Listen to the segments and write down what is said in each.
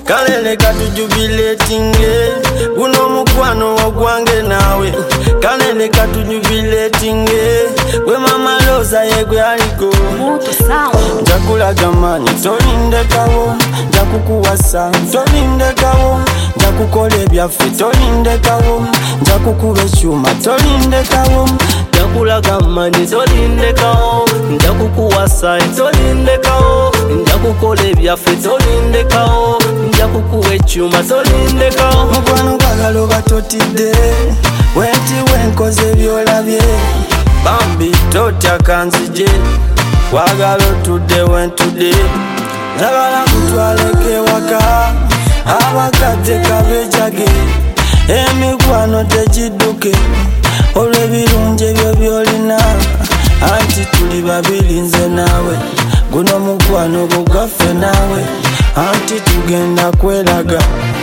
kale leka tujubiletinge guno mukwano ogwange nawe kale leka tujubiletinge gwe mama Loza yegwe aliko njakulaga manyi tolindekawo njakukuwasa tolindekawo njakukola ebyaffe tolindekawo njakukuba ekyuma tolindekawo njakulaga manyi tolindekawo njakukuwasa tolindekawo njakukola ebyaffe tolindekawo njakukuba ekyuma tolindekawo mukwano kwagala oba totidde wenti wenkoze byolabye bambi totya kanzije kwagala otudde wentudde njagala kutwaleko ewaka abakadde kabejage emikwano tegidduke olw'ebirungi ebyo byolina anti tuli babiri nze naawe guno mukwano gwo gwaffe naawe anti tugenda kweraga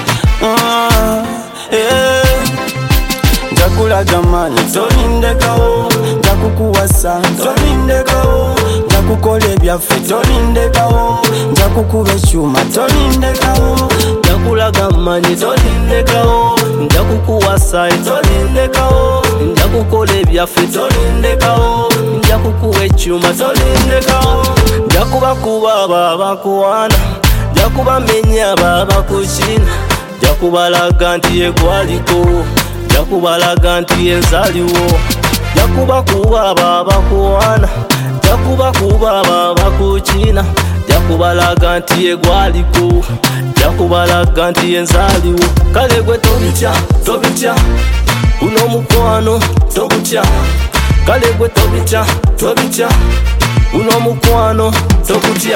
njakulaga manyi tolindekawo njakukuwasa tolindekawo njakukola ebyaffe tolindekawo njakukuba ekyuma tolindekawo njakulaga manyi tolindekawo njakukuwasa tolindekawo njakukola ebyaffe tolindekawo njakukuba ekyuma tolindekawo njakubakuba abo abakuwaana njakubamenya abo abakukina njakubalaga nti yegwaliko njakubalaga nti yenzaliwo njakubakuba abo abakuwaana njakubakuba abo abakukina njakubalaga nti yegwaliko njakubalaga nti yenzaliwo kale gwe tobitya tobitya guno mukwano togutya kale gwe tobitya tobitya guno mukwano togutya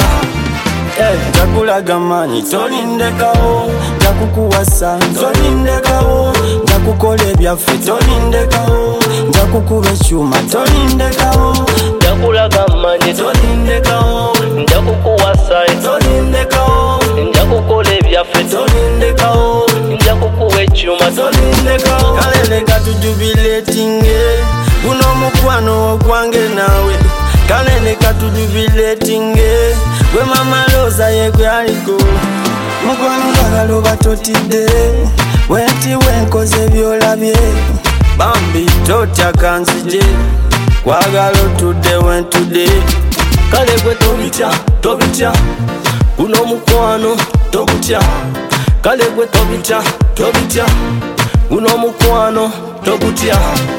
njakulaga manyi tolindekawo njakukuwasa tolindekawo njakukola ebyaffe tolindekawo njakukuba ekyuma tolindekawo njakulaga manyi tolindekawo njakukuwasa tolindekawo njakukola ebyaffe tolindekawo njakukuba ekyuma tolindekawo kale leka tujubiletinge guno mukwano ogwange nawe kale leka tujubiletinge gwe mama Loza yegwe aliko mukwano kwagala oba totidde wenti wenkoze byolabye bambi totya kanzije kwagala otudde wentudde kale gwe tobitya tobitya guno mukwano togutya kale gwe tobitya tobitya guno mukwano togutya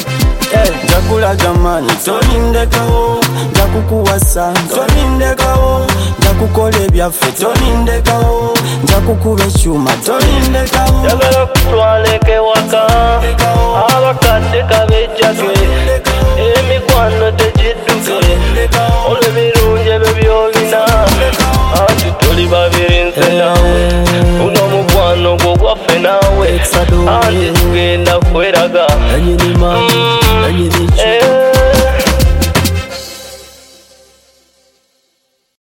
njakulaga manyi tolindekawo njakukuwasa tolindekawo njakukola ebyaffe tolindekawo njakukuba ekyuma tolindekawo njagala kutwaleko ewaka abakadde kabejjage emikwano tegidduke olw'ebirungi ebyo byolina anti tuli babiri nze naawe guno mukwano gwo gwaffe naawe anti tugenda kweraga